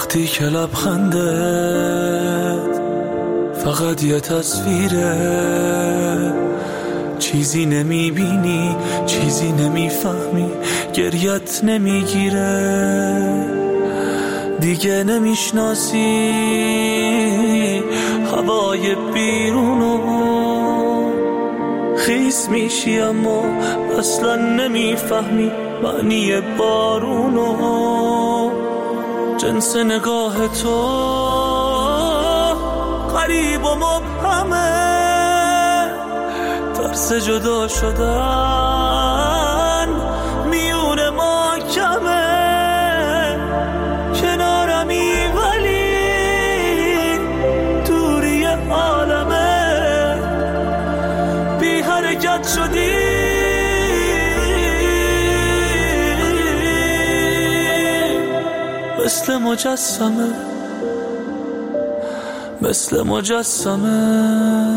وقتی که لبخندت فقط یه تصویره، چیزی نمیبینی، چیزی نمیفهمی، گریت نمیگیره، دیگه نمیشناسی هوای بیرونو، خیس میشی اما اصلا نمیفهمی معنی بارونو، جنس نگاه تو غریب و مبهمه، ترس جدا شدن میون ما کمه، کنارمی ولی دوری عالمه، بی حرکت شدی مثل مجسمه، مثل مجسمه.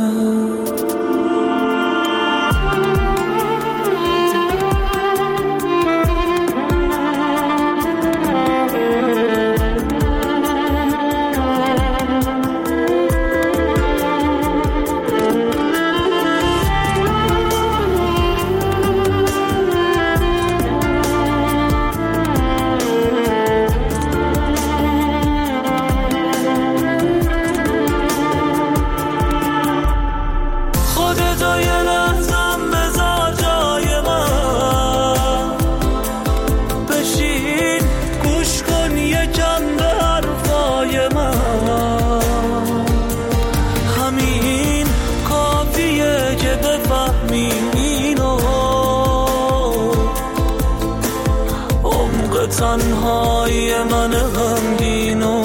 تنهای من غمگینو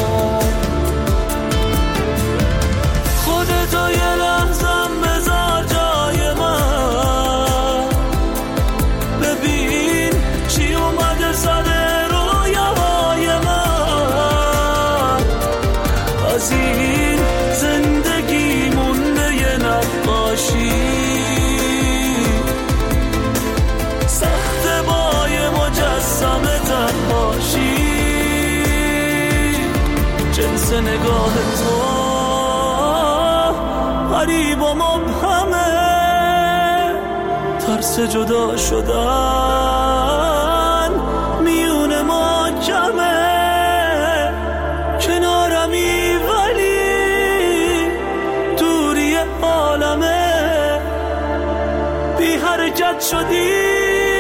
خودتو یه لحظم بذار جای من، ببین چی اومده سر رویاهای من، از این زندگی مونده یه نقاشی، سخت بای مجسمه تنهاشی، جنس نگاه تو غریب و مبهمه، ترس جدا شدن میون ما کمه، کنارمی ولی دوری عالمه، بی حرکت شدی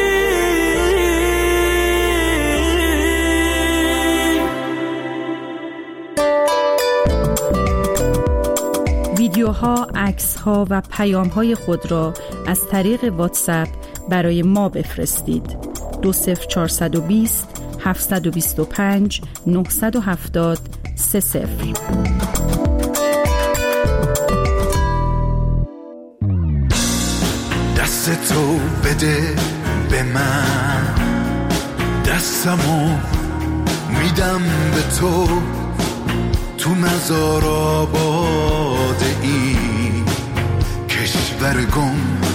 ویدیوها، عکس‌ها و پیام‌های خود را از طریق واتساپ برای ما بفرستید. 20420 725 970 30. دست تو بده به من، دستمو میدم به تو، تو مزار آباده ای کشور گم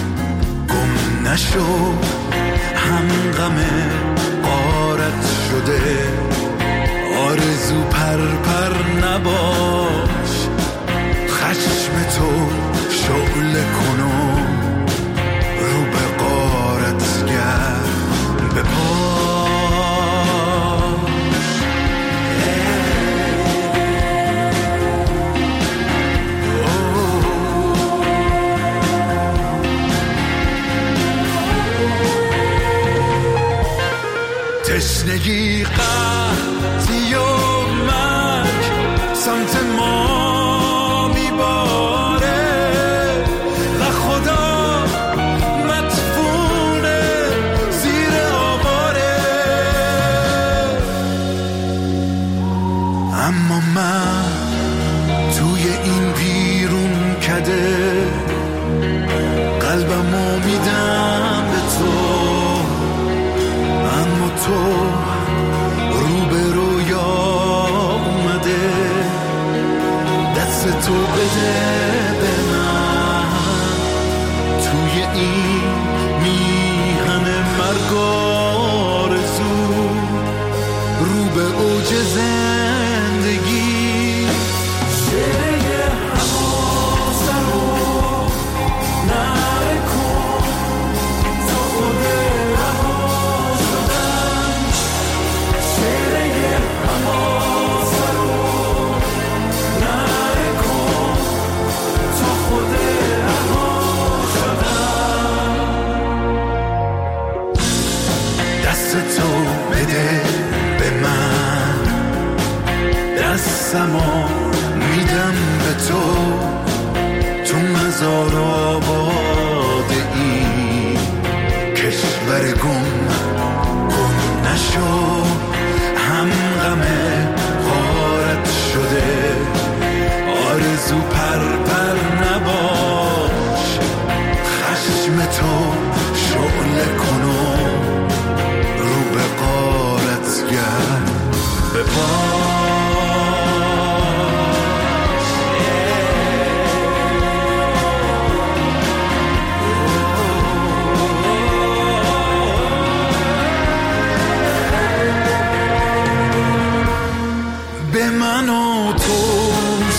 نشو، هم غم غارت شده، آرزو پر نباش، خشم تو شعله کنو رو به غارت گرد به تشنگی قحطی و مرگ سمت ما میباره و خدا مدفونه زیر آواره، اما من توی این بیرون کده قلبمو میدم به تو، اما تو رو به رویا اومده، دست تو بده به من، توی این میهن مرگ آرزو رو به اوج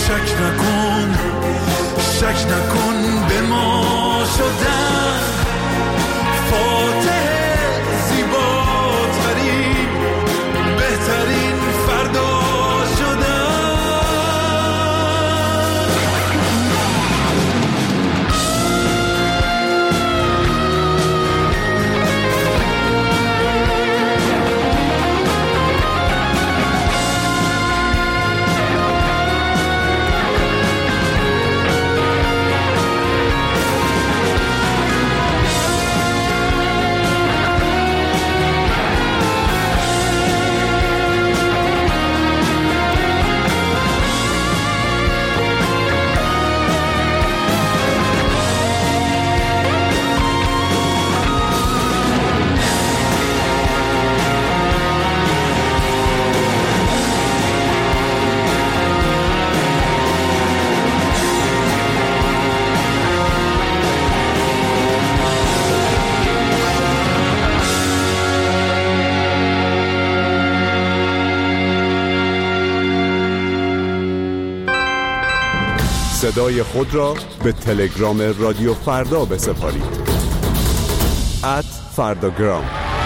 شک نکن به ما شدن فاتح زیباترین بهترین فردا شدن. صدای خود را به تلگرام رادیو فردا بسپارید. @فرداگرام.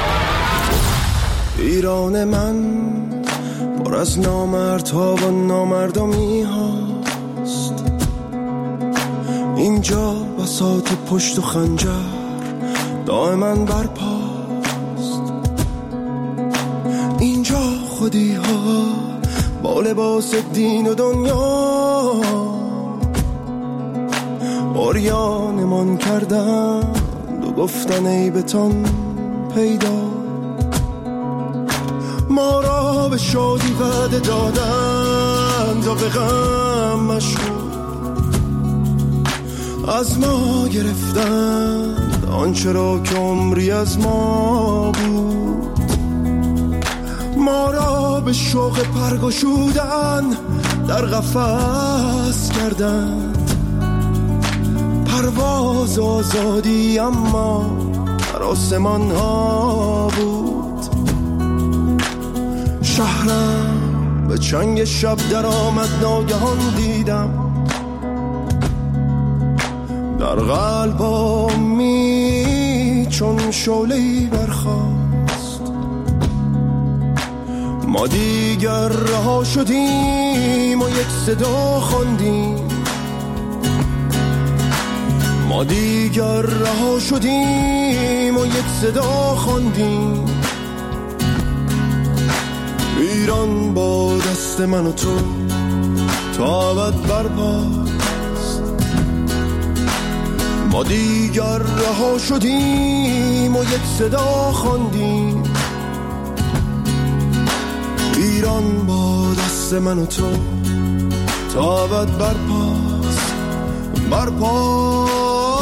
ایران من پر از نامردها و نامردمی هاست، اینجا بساط پشت و خنجر دائما برپاست، اینجا خودی ها با لباس دین و دنیا اوریانمان کردن و گفتن عیبتان پیدا، ما را به شادی وعده دادن تا به غم مشغول، از ما گرفتن آنچه را که عمری از ما بود، ما را به شوق پرگشودن در قفس کردن، پرواز آزادی اما در آسمان ها بود، شهرم به چنگ شب در آمد ناگهان دیدم، در قلبم چون شعله‌ای برخاست، ما دیگر رها شدیم و یک صدا خواندیم، ما دیگر رها شدیم و یک صدا خواندیم، ایران با دست من و تو تا ابد برپاست، ما دیگر رها شدیم و یک صدا خواندیم، ایران با دست من و تو تا ابد برپاست، برپاست.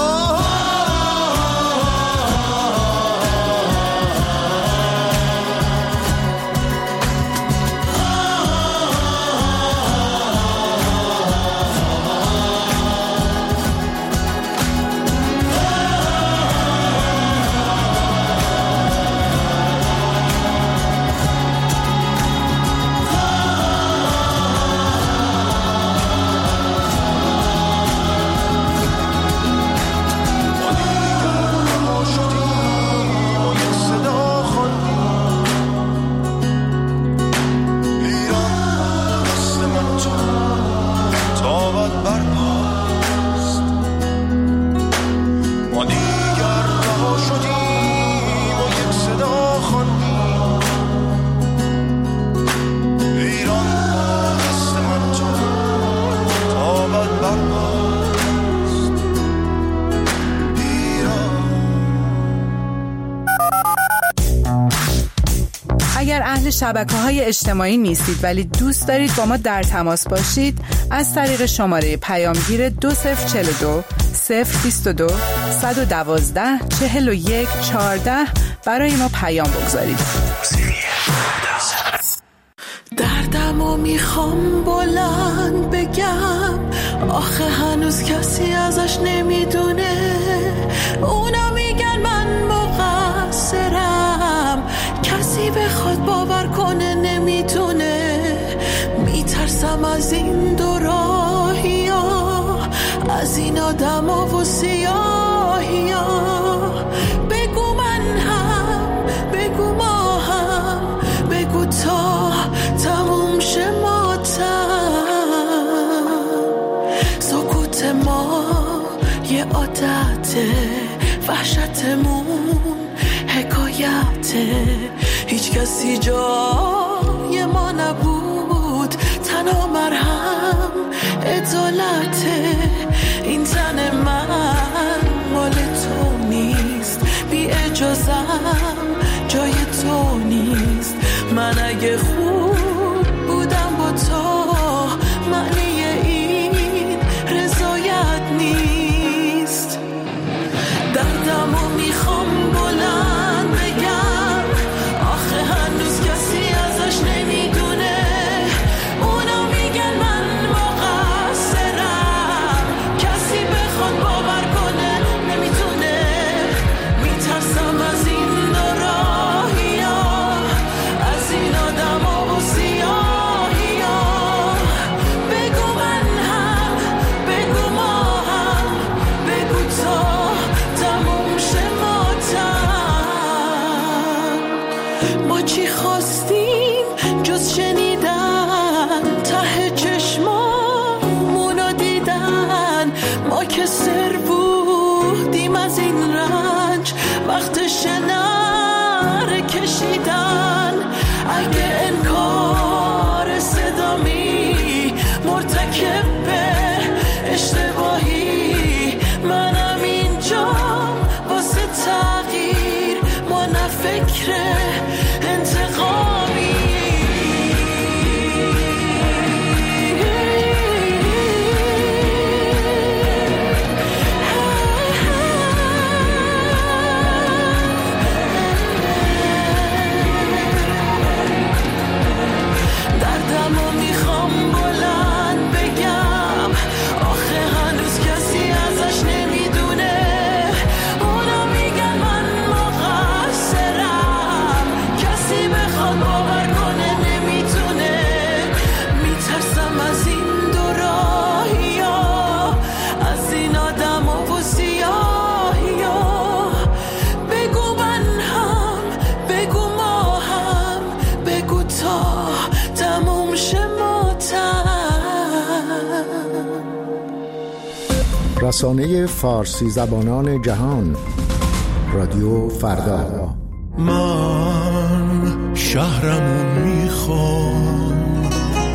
اگر اهل شبکه‌های اجتماعی نیستید ولی دوست دارید با ما در تماس باشید، از طریق شماره پیامگیر 2042 022 112 41 14 برای ما پیام بگذارید. دردمو میخوام بلند بگم، آخه هنوز کسی ازش نمیدونه، اونا میگن من مقصرم، کسی بخواد باور کنه نمیتونه، میترسم از این دوران این آدما و سیاهیا. بگو من هم، بگو ما هم، بگو تا تموم شه ماتم. سکوت ما یه عادته، وحشتمون حکایته. هیچ کسی جای ما نبود، تنها مرهم عدالته. این تن من مال تو نیست، بی اجازم جای تو نیست. من اگه خوب بودم با تو، معنی این رضایت نیست. دردمو میخوام بلند بگم، آخه هنوز کسی ازش نمیدونه. اونا میگن من مقصرم، کسی بخواد باور کنه نمیتونه. میترسم از این راهیا، از این آدما و سیاهیا. بگو من هم، بگو ما هم، بگو تا تموم شه ماتم. ما چی خواستیم جز شنیدن، ته چشمامونو دیدن. ما که سر بودیم از این رنج، وقتش نره کشیدن. اگه انکار صدامی مرتکب به اشتباهی، منم اینجام واسه تغییر، ما نه فکر انتقامی. دردمو میخوام بلند بگم، آخه هنوز کسی ازش نمیدونه. اونا میگن من مقصرم، کسی بخواد باور کنه نمیتونه. میترسم از این دو راهیا، از این آدما و سیاهیا. بگو من هم، بگو ما هم، بگو تا تموم شه ماتم. رسانه فارسی زبانان جهان، رادیو فردا. من شهرمو میخوام،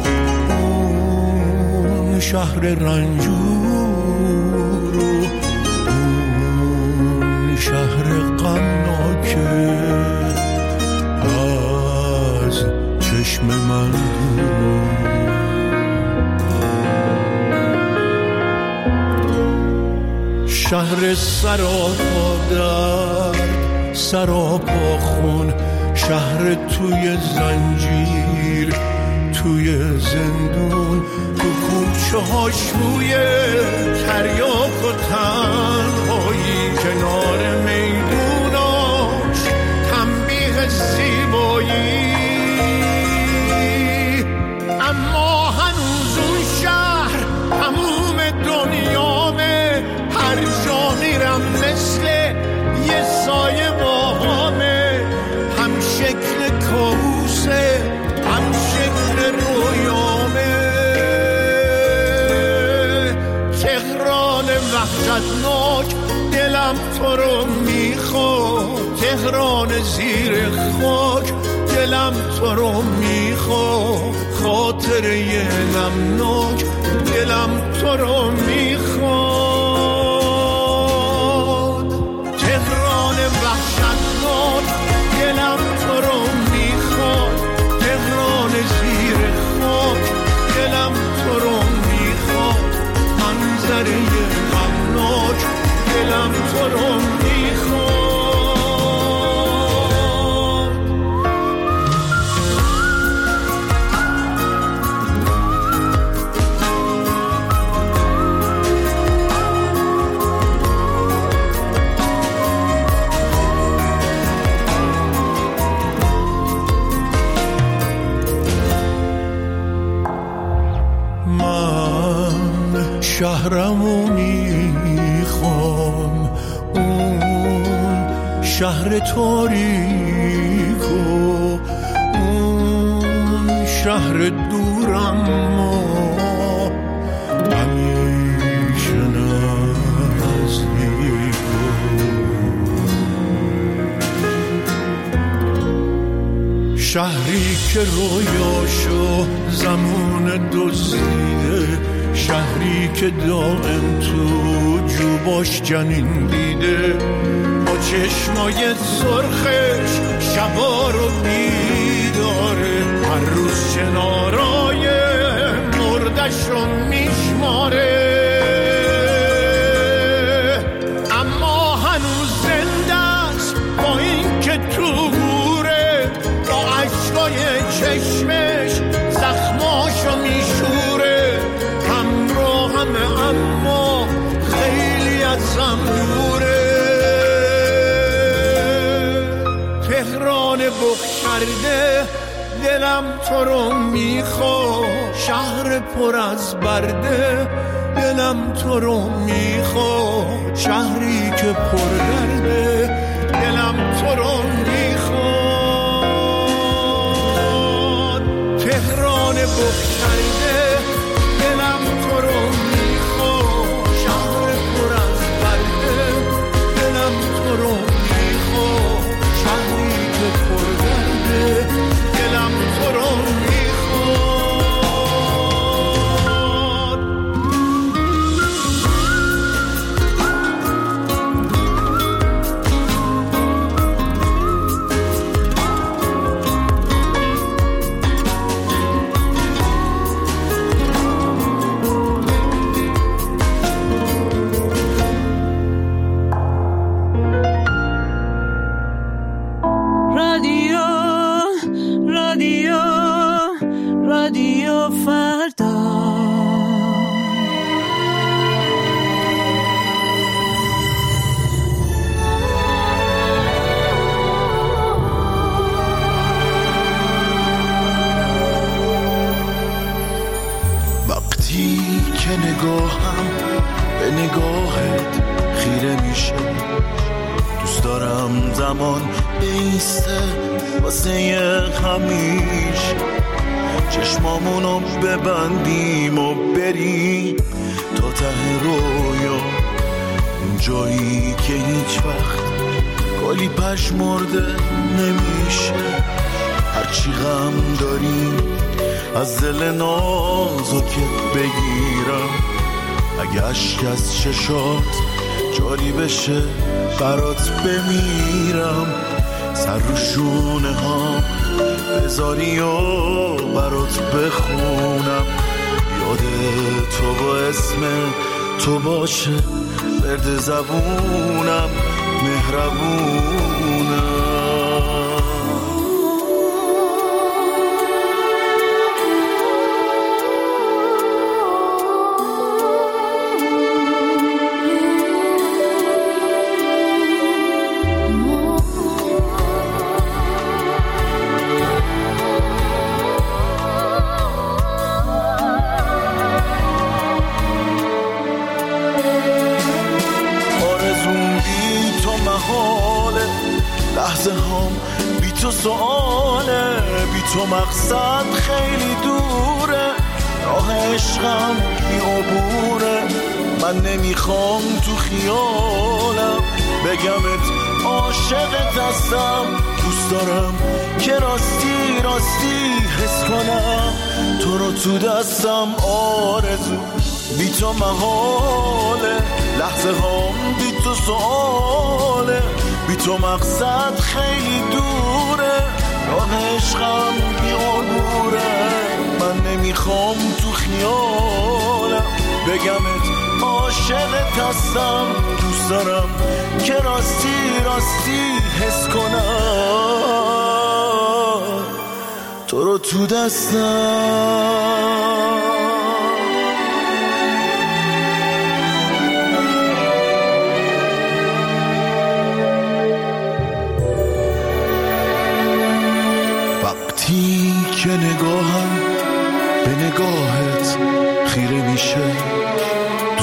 اون شهر رنجور، اون شهر غمناکه از چشم من دور. شهر سراپا درد، سراپا خون، شهر توی زنجیر، توی زندون، تو کوچه هاش روی تریاک و تنهایی، کنار میدوناش تنبیه زیبایی. اما هنوز اون شهر تموم دنیامه، هر جا میرم مثل یه سایه باهامه. هم شکل کابوسه، هم شکل رویامه. تهران وحشتناک، دلم تو رو میخواد. تهران زیر خاک، دلم تو رو میخواد. خاطره غمناک، دلم تو رو میخواد. تهران وحشتناک، دلم تو رو میخواد. تهران زیر خاک، دلم تو رو میخواد. منظره غمناک، دلم تو رو میخواد. شهرمو میخوام، اون شهر تاریکو، اون شهر دورم همیشه نزدیکو. شهری که رویاشو زمان دزدیده، شهری که دائم تو جوباش جنین دیده، با چشمای سرخش شبا رو بیداره، هر روز چنارای مردش رو میشماره، اما هنوز زنده است با این که تو گوره، با عشقای چشمش زخماشو میشوره، اما خیلی ازم دوره. تهران بخ کرده دلم تو رو میخوا، شهر پر از برده دلم تو رو میخوا، شهری که پر درده دلم تو رو میخوا. تهران بخ کرده دلم تو رو میخوا، شهر پر از برده دلم تو رو میخوا، شهری که پر درده دلم تو رو رادیو فردا. وقتی که نگاهم به نگاهت خیره میشه، دوست دارم زمان بیسته واسه همیشه، چشمامونو ببندیم و بریم تا ته رویا، اون جایی که هیچ وقت گلی پژمرده نمیشه، هرچی غم داریم از دل نازکت بگیرم، اگه اشک از چشات جاری بشه برات بمیرم، سر رو شونه ها بذاری و برات بخونم، یاد تو با اسم تو باشه برد زبونم، مهربونم. لحظه هم بی تو سؤاله، بی تو مقصد خیلی دوره، راه عشقم بی عبوره، من نمیخوام تو خیالم بگمت عاشقت هستم، دوست دارم که راستی راستی حس کنم تو رو تو دستم، آرزو بی تو محاله، لحظه هم بی تو سؤاله، بی تو مقصد خیلی دوره، راه عشقم بی عبوره، من نمیخوام تو خیالم بگمت عاشقت هستم، دوست دارم که راستی راستی حس کنم تو رو تو دستم. که نگاهم به نگاهت خیره میشه،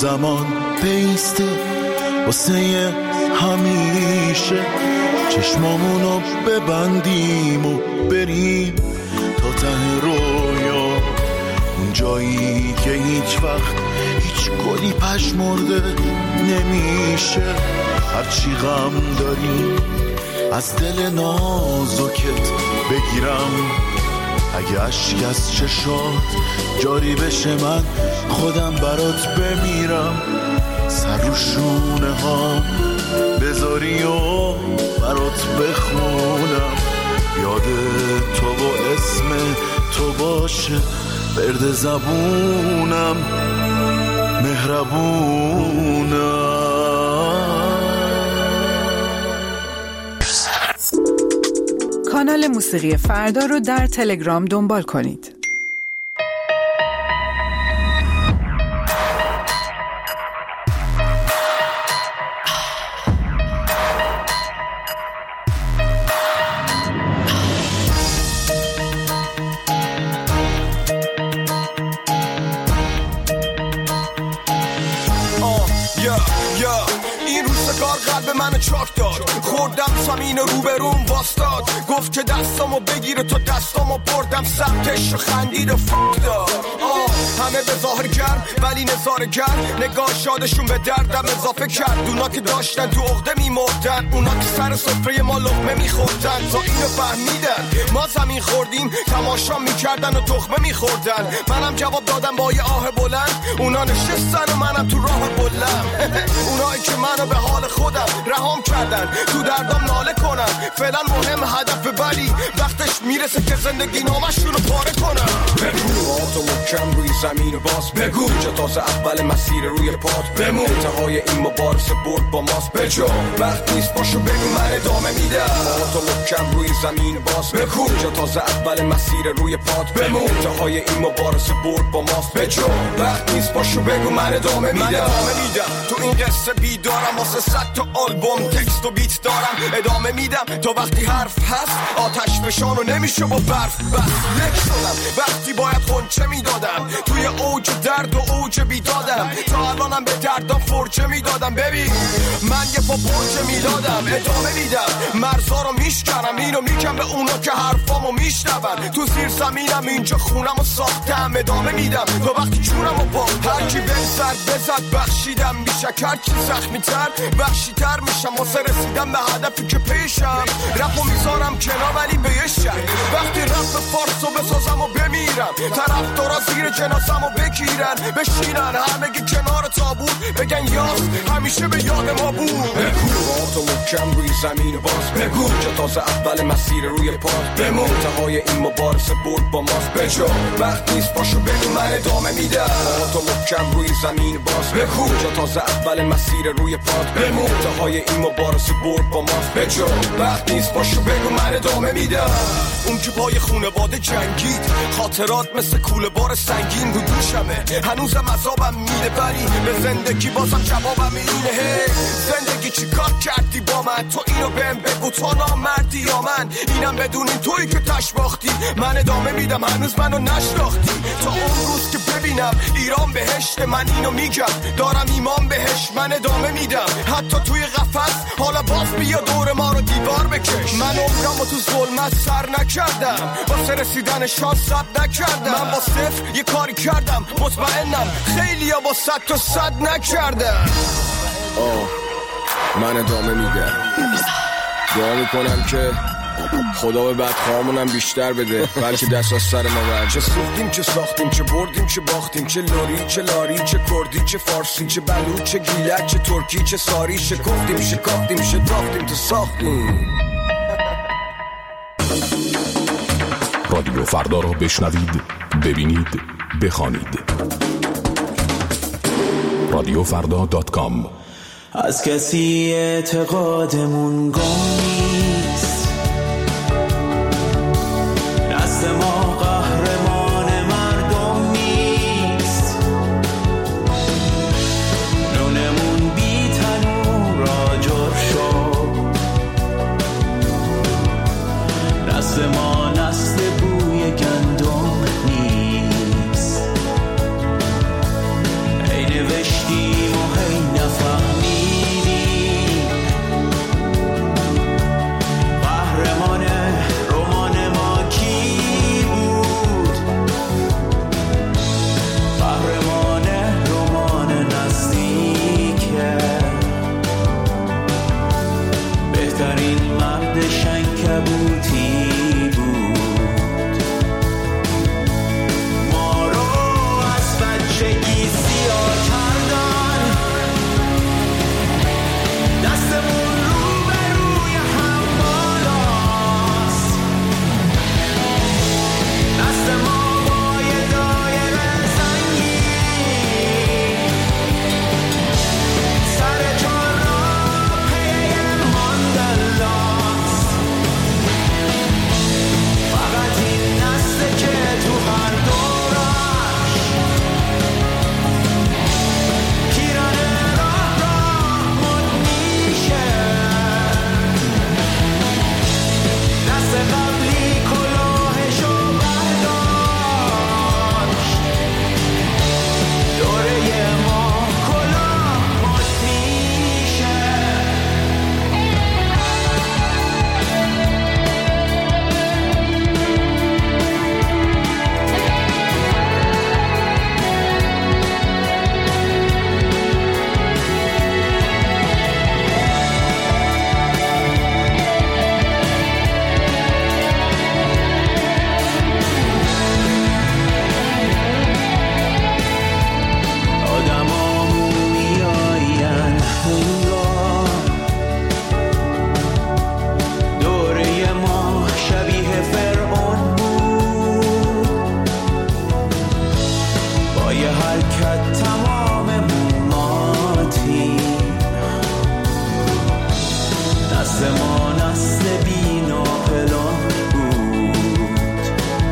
زمان بیسته واسه همیشه، چشمامونو ببندیم و بریم تا ته رویا، اون جایی که هیچ وقت هیچ گلی پژمرده نمیشه. هرچی غم داریم از دل نازکت بگیرم، اگه اشک از چشات جاری بشه من خودم برات بمیرم. سر رو شونه ها بذاری و برات بخونم، یاد تو و اسم تو باشه برد زبونم، مهربونم. کانال موسیقی فردا رو در تلگرام دنبال کنید. این روزگار قلب منو چاک داد، خوردم زمین روبروم واستاد، گفت که دستامو بگیره تا دستامو بردم سمتش و خندید و فک داد. همه به ظاهر گرم ولی نظاره گرم، نگاه شادشون به دردم اضافه کرد. اونا که داشتن تو عقده میمردن، اونا که سر سفره ما لقمه میخوردن، تا اینو فهمیدن ما زمین خوردیم تماشا میکردن و تخمه میخوردن. منم جواب دادم با یه آه بلند، اونا نشستن و منم تو راه بلند. اونایی که منو به حال خودم رهام کردن، تو دردم ناله کنن، فعلا مهم هدف ولی وقتش میرسه که زندگی نامشون رو پاره کنن. بگو تو محکم روی زمین باز، بگو جا تازه اول مسیر روی پات، بمون انتهای این مبارزه برد با ماست. بجا وقت نیست باشو بگو من ادامه میدم. تو محکم روی زمین باز، بگو جا تازه اول مسیر روی پات، بمون انتهای این مبارزه برد با ماست. بجا وقت نیست باشو بگو من ادامه میدم. تو این قصه بیدارم واسه 100 تا آلبوم تکست و بیت دارم، ادامه میدم تا وقتی حرف هست آتش فشانو نمیشه با برف. بس یک شدم وقتی باید خونچه میدادم، توی اوج درد و اوج بیدادم، تا الانم به دردم فرچه میدادم. ببین من یه پا پرچه میدادم، ادامه میدم مرزا رو میشکنم، اینو میگم به اونا که حرفامو میشنون. تو زیر زمینم اینجا خونم و ساختم، ادامه میدم تا وقتی جونم و با هرکی بزد بخشیدم میشه، هرچی زخمی تر وحشی تر میشم واسه رسیدم به هدفی که پیشم. رپو میذارم کنار ولی به یه شک، وقتی رپ فارسو بسازم و بمیرم، طرفدارا زیر جنازم و بگیرن بشینن همگی کنار تابوت، بگن یاس همیشه به یاد ما بود. بگو تو محکم روی زمین باز، بگو جا تازه اول مسیر روی پات، بمون انتهای این مبارزه برد با ماست. بجا وقت نیست باشو بگو من ادامه میدم. تو محکم روی زمین باز، بگو جا تازه اول مسیر روی پات، بمون انتهای این مبارزه برد با ماست. بجا وقت نیست باشو بگو من ادامه میدم. اون که پای خونواده جنگید، خاطرات مثل کوله بار سنگین رو دوشمه، هنوزم عذابم میده ولی به زندگی بازم جوابم اینه. زندگی چی کار کردی با من؟ تو اینو بهم بگو تو نامردی یا من؟ اینم بدونین تویی که تش باختی، من ادامه میدم هنوز منو نشناختی. تا اون روز که ببینم ایران بهشت، من اینو میگم دارم ایمان بهش، من ادامه میدم حتی توی قفس. حالا باز بیا دور ما رو دیوار بکش. من عمرم رو تو ظلمت سر نکردم، واسه رسیدن شانس صبر نکردم. من با صفر یه کاری کردم، مطمئنم خیلی ها با 100 تا 100 نکردم. من ادامه میدم، دعا میکنم که خدا به بدخواهمونم بیشتر بده، بلکه دست از سر ما برد. چه سوختیم چه ساختیم، چه بردیم چه باختیم، چه لوری چه لاری، چه کردی چه فارسی، چه بلوچ چه گیلک، چه ترکی چه ساری، شکفتیم شکافتیم شتافتیم تو ساختیم. رادیو فردا رو بشنوید، ببینید، بخوانید. radiofrda.com. از کسی اعتقادمون گم نیست، دست ما قهرمان مردم نیست، نونمون بی تنور آجر شد، دست ما نسل بوی گندم نیست. ای نوشتی شاید تمام ماتیم. نسل ما نسل بین و پلان بود،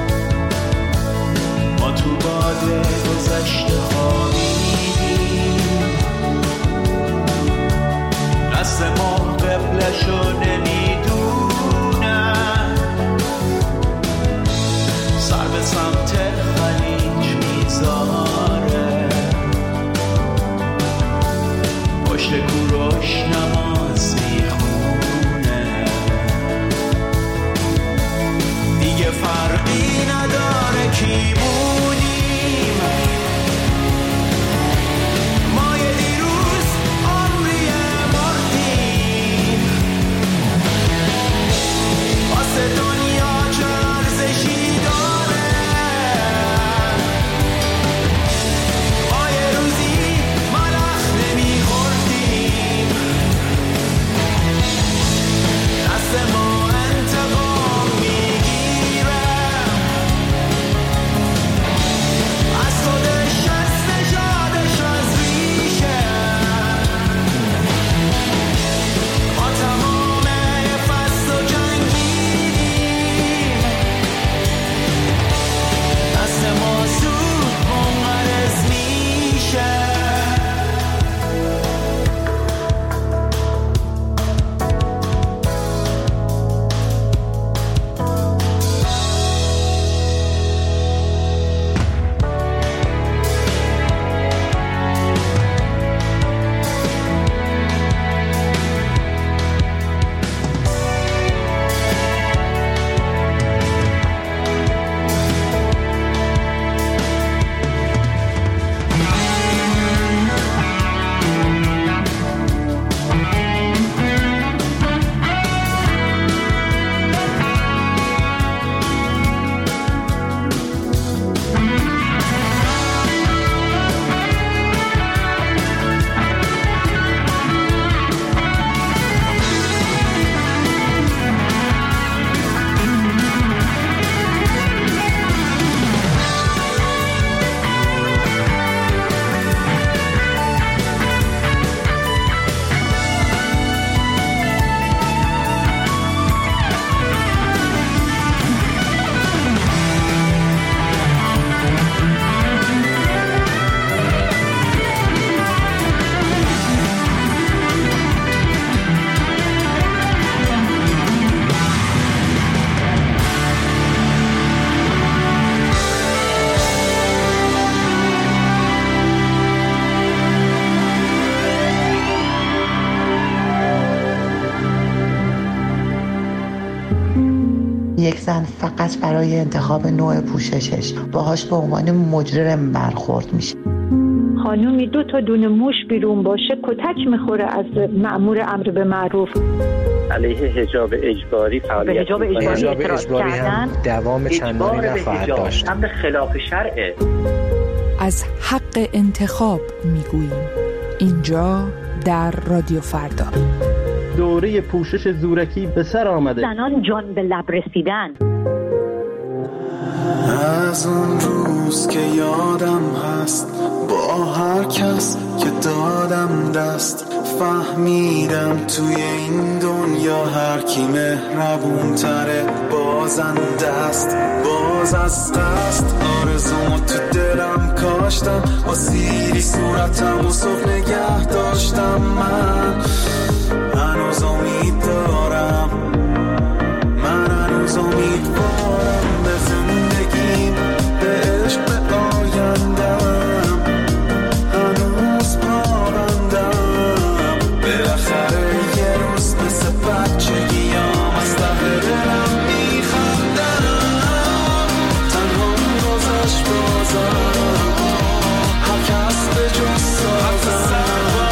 ما تو باده گذشته خوابیدیم. نسل ما قبلشو نمیدونن، سر به سمت خلیج میذاره، پشت کوروش نماز میخونه. دیگه فرقی نداره کی بودیم، ما یه دیروز عمری مردیم. واسه دنیا چه ارزشی داره، ما یه روزی ملخ نمیخوردیم. دست ما انتقام میگیره، از خودش از نژادش از ریشه. ما تمام فصل و جنگیدیم، دست ما زود منقرض میشه. یک زن فقط برای انتخاب نوع پوششش باهاش به عنوان مجرم برخورد میشه. خانومی 2 تا دونه موش بیرون باشه کتک میخوره از مأمور امر به معروف. علیه حجاب اجباری فعالیت به حجاب اجباری هم دوام چندانی نخواهد داشت. امر خلاف شرعه. از حق انتخاب میگوییم اینجا در رادیو فردا. دوره پوشش زورکی به سر آمده. زنان جان به لب رسیدن. از اون روز که یادم هست با هر کس که دادم دست، فهمیدم توی این دنیا هر کی مهربون تره بازنده است. باز از قصد آرزومو تو دلم کاشتم، با سیری صورتم و صبح نگه داشتم. من هنوز امید دارم، من هنوز امیدوارم به زندگیم، به عشق، به آیندم. هنوز پابندم، بالاخره یه روز مثل بچگیام از ته دلم میخندم. تنها گذشت بازم، هر کس به جز سازم.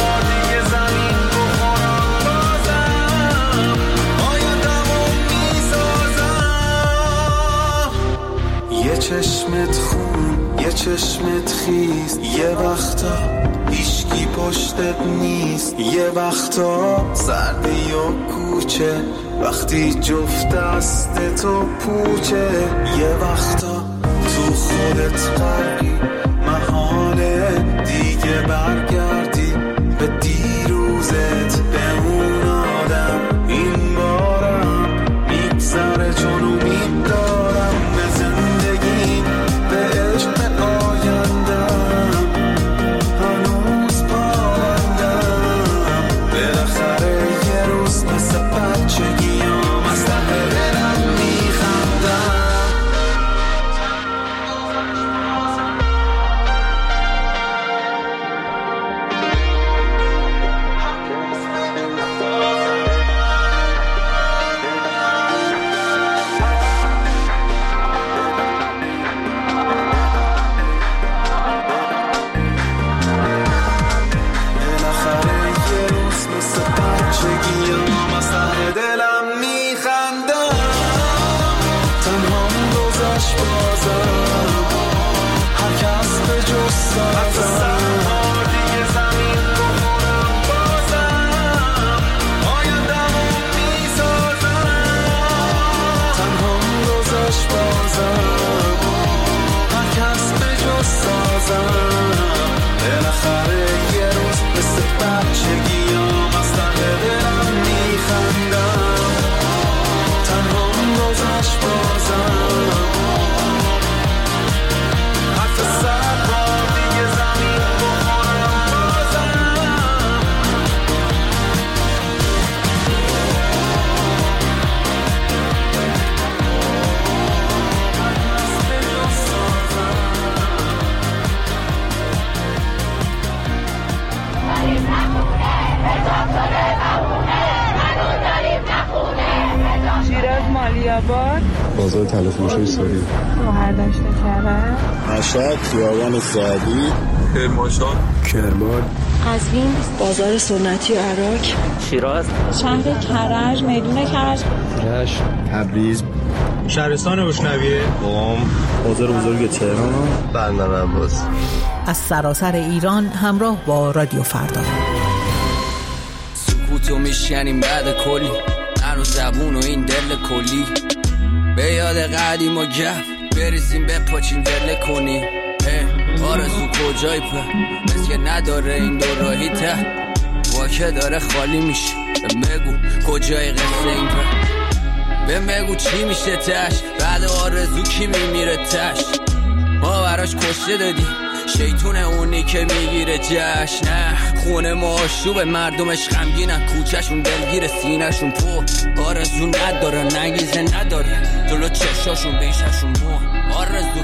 چشمت خون، یه چشمت خیز، یه وقتا هیچکی پشتت نیست، یه وقتا سردی و کوچه وقتی جفت دست تو پوچه، یه وقتا تو خودت غرقی محاله که برگردی به دیروزت، به اون آدم. این بارم میگذره چون امید دارم به زندگیم، به عشق آیندم. هنوز پایندم، بالاخره یه روز مثل بچگیام از ته دلم میخندم. بازار تلفروشی سوری، شهرداشت کرد، مشهد، خیابان سعدی، کرمانشاه، کرمان، قزوین، بازار سنتی عراق، شیراز، شهر کرج، میدون کرج، رشت، تبریز، شهرستان بشنویه، قم، بازار بزرگ تهران، بندر عباس. از سراسر ایران همراه با رادیو فردا. سکوتو میشنیم بعد کلی، من و زبون و این دل کلی، به یاد قدیم و گف بریزیم بپاچیم دل کنی. آرزو کجای په مثل که نداره این دو راهی ته، واکه داره خالی میشه. بگو کجای قصه این په، بگو چی میشه تش، بعد آرزو کی میمیره تش. ما براش کشته دادی شیطون اونی که میگیره جشن. نه خونه ما آشوب، مردمش غمگینن، کوچهشون دلگیر، سینهشون پر آرزو نداره، نگیزه نداره، جلو چشاشون بیششون مو آرزو.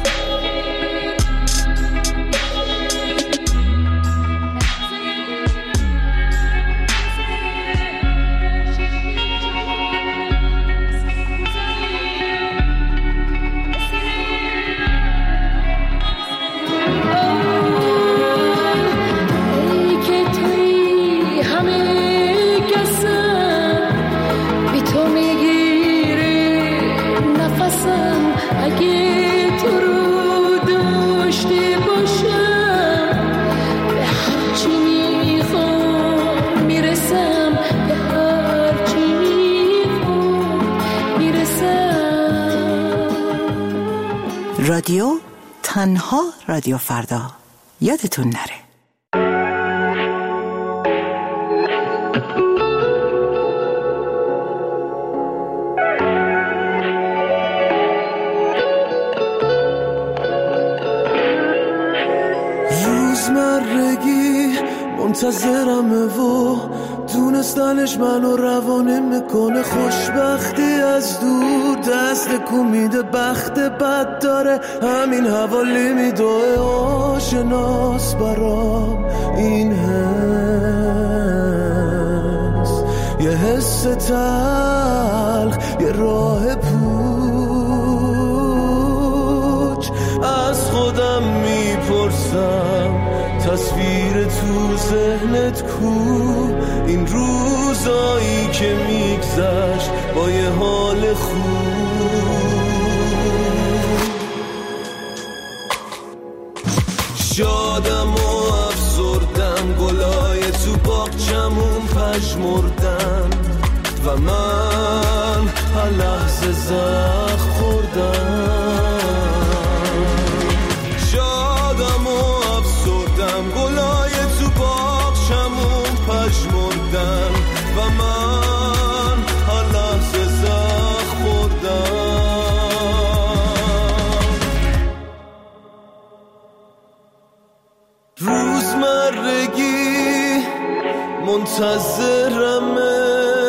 رادیو تنها رادیو فردا، یادتون نره. روزمرگی منتظرمه و دونستنش منو روانه میکنه. خوشبختی از دور دست میده، بخت بد داره همین حوالی میدوه. آشناس برام این حس، یه حس تلخ، یه راه پوچ. از خودم میپرسم تصویر تو ذهنت کو، این روزایی که میگذشت با یه حال خوب. شادم و افسردم، گلای تو باغچمون پژمردن و من هر لحظه زخم خوردم. شادم و افسردم، گلای روزمرگی منتظرمه،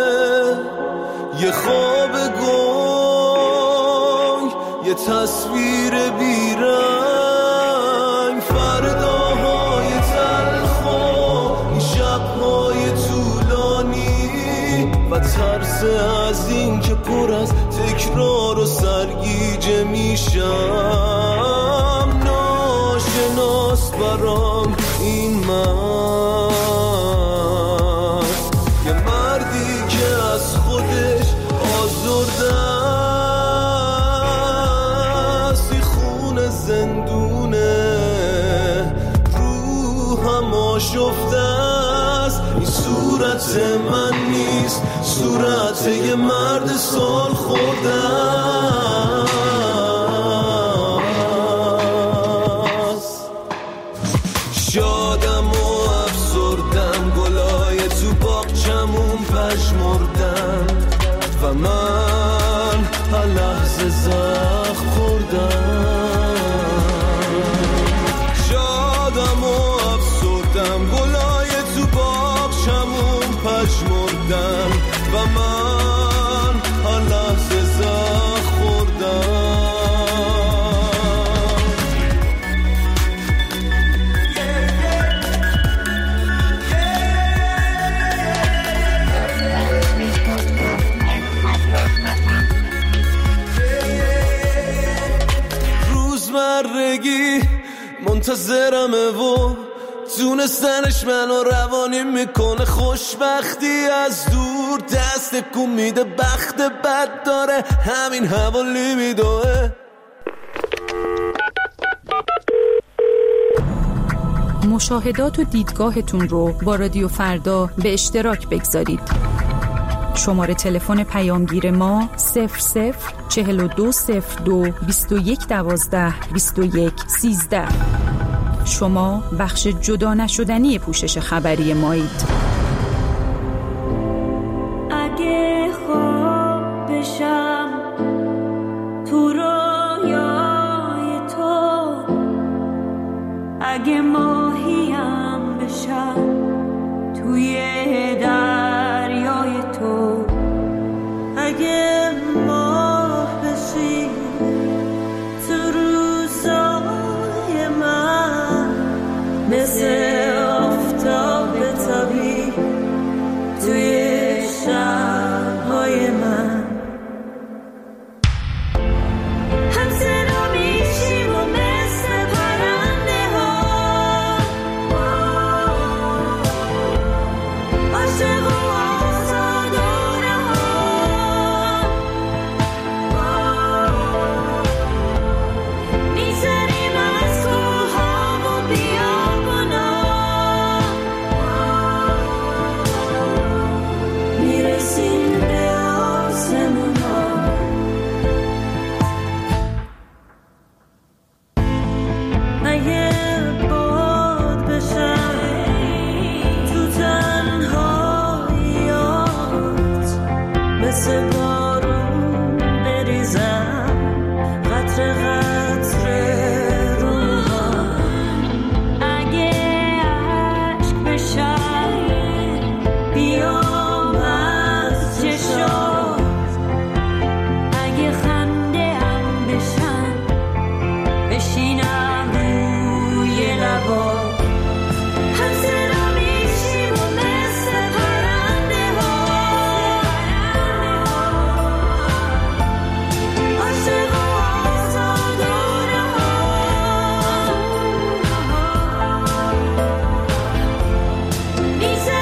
یه خواب گنگ، یه تصویر بیرنگ، فرداهای تلخ و این شبهای طولانی و ترس از این که پر از تکرار و سرگیجه میشم. ناشناس برام این مرد، یه مردی که از خودش آزرده است، این خون زندونه، روحم آشفته است. این صورت من نیست، صورت یه مرد سال خورده است. شادم و افسردم، گلای تو باغچمون پژمردن و من هر لحظه زخم خوردم. شادم و افسردم، گلای تو باغچمون پژمردن و من هر لحظه زخم خوردم. روزمرگی منتظرمه و تونستنش منو روانی میکنه. خوشبختی از دور دست کن میده، بخت بد داره همین حوالی میدوه. مشاهدات و دیدگاهتون رو با رادیو فردا به اشتراک بگذارید. شماره تلفن پیامگیر ما 00420221122113. شما بخش جدا نشدنی پوشش خبری مایید. اگه خواب بشم تو رویای تو، اگه ماهیم بشم توی دریای تو، اگه ماه بشی تو روزای من، مثل آفتاب تابی توی شب‌های من. هم صدا میشیم و مثل پرنده ها، عاشق و آزاد و رها، می‌زنیم از کوه‌ها و بیابونا، میرسیم به آسمونا. اگه باد بشم تو تنهاییات، مثل بارون بریزم قطره قطره روها، اگه عشق بشم بیام از چشات، اگه خنده هم بشم بشینم روی لبات. هم صدا میشیم و مثل پرنده ها، عاشق و آزاد و رها، می‌زنیم